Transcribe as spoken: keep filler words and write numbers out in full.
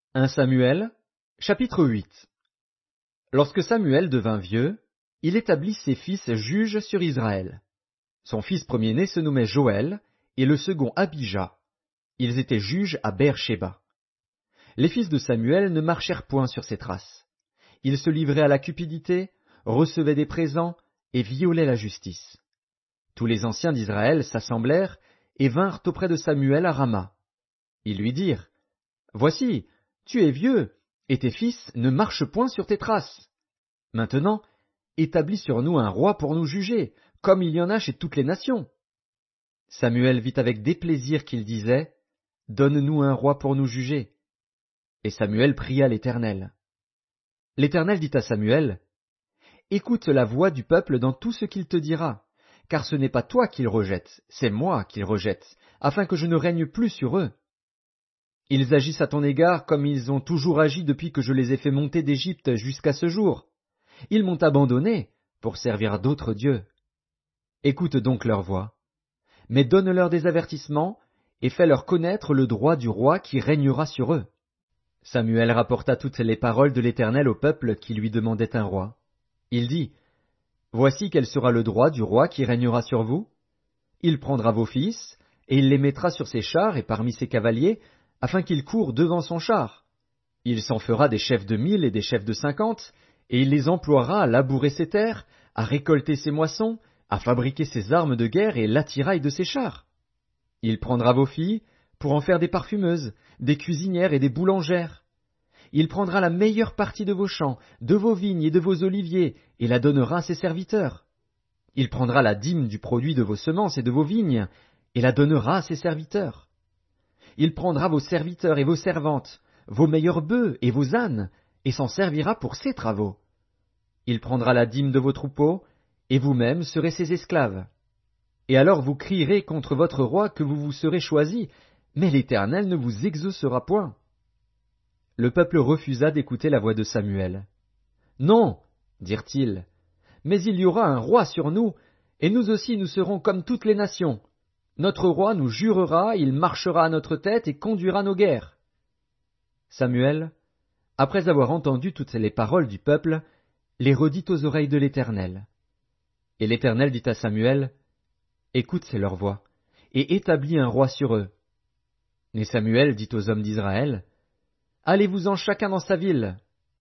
un Samuel, chapitre huit. Lorsque Samuel devint vieux, il établit ses fils juges sur Israël. Son fils premier-né se nommait Joël, et le second Abijah. Ils étaient juges à Beer-Shéba. Les fils de Samuel ne marchèrent point sur ses traces. Ils se livraient à la cupidité, recevaient des présents, et violaient la justice. Tous les anciens d'Israël s'assemblèrent et vinrent auprès de Samuel à Rama. Ils lui dirent, « Voici, tu es vieux, et tes fils ne marchent point sur tes traces. Maintenant, établis sur nous un roi pour nous juger, comme il y en a chez toutes les nations. » Samuel vit avec déplaisir qu'il disait, « Donne-nous un roi pour nous juger. » Et Samuel pria l'Éternel. L'Éternel dit à Samuel, « Écoute la voix du peuple dans tout ce qu'il te dira, car ce n'est pas toi qu'il rejette, c'est moi qu'il rejette, afin que je ne règne plus sur eux. Ils agissent à ton égard comme ils ont toujours agi depuis que je les ai fait monter d'Égypte jusqu'à ce jour. Ils m'ont abandonné pour servir d'autres dieux. Écoute donc leur voix, mais donne-leur des avertissements et fais-leur connaître le droit du roi qui régnera sur eux. » Samuel rapporta toutes les paroles de l'Éternel au peuple qui lui demandait un roi. Il dit, « Voici quel sera le droit du roi qui régnera sur vous. Il prendra vos fils, et il les mettra sur ses chars et parmi ses cavaliers, afin qu'ils courent devant son char. Il s'en fera des chefs de mille et des chefs de cinquante, et il les emploiera à labourer ses terres, à récolter ses moissons, à fabriquer ses armes de guerre et l'attirail de ses chars. Il prendra vos filles pour en faire des parfumeuses, des cuisinières et des boulangères. Il prendra la meilleure partie de vos champs, de vos vignes et de vos oliviers, et la donnera à ses serviteurs. Il prendra la dîme du produit de vos semences et de vos vignes, et la donnera à ses serviteurs. Il prendra vos serviteurs et vos servantes, vos meilleurs bœufs et vos ânes, et s'en servira pour ses travaux. Il prendra la dîme de vos troupeaux, et vous-même serez ses esclaves. Et alors vous crierez contre votre roi que vous vous serez choisi, mais l'Éternel ne vous exaucera point. » Le peuple refusa d'écouter la voix de Samuel. « Non, dirent-ils, mais il y aura un roi sur nous, et nous aussi nous serons comme toutes les nations. Notre roi nous jurera, il marchera à notre tête et conduira nos guerres. » Samuel, après avoir entendu toutes les paroles du peuple, les redit aux oreilles de l'Éternel. Et l'Éternel dit à Samuel, « Écoute leur voix, et établis un roi sur eux. » Et Samuel dit aux hommes d'Israël, « Allez-vous-en chacun dans sa ville,